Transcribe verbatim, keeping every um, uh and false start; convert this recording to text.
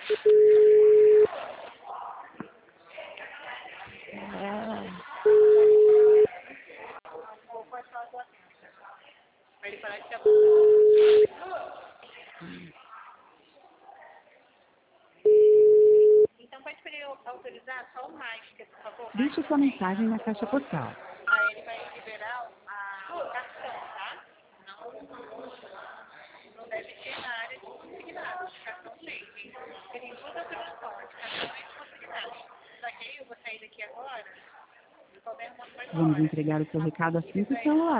É. Então pode pedir autorizar só o Mike, por favor. Deixe sua mensagem na caixa postal. Aí ele vai liberar a- o cartão, tá? Não, não deve ter na área de consignados. Cartão tem. Tem duas autorizações. Cartão e consignados. Só que aí eu vou sair daqui agora. Se souber uma coisa Vamos agora. entregar o seu recado assim que o celular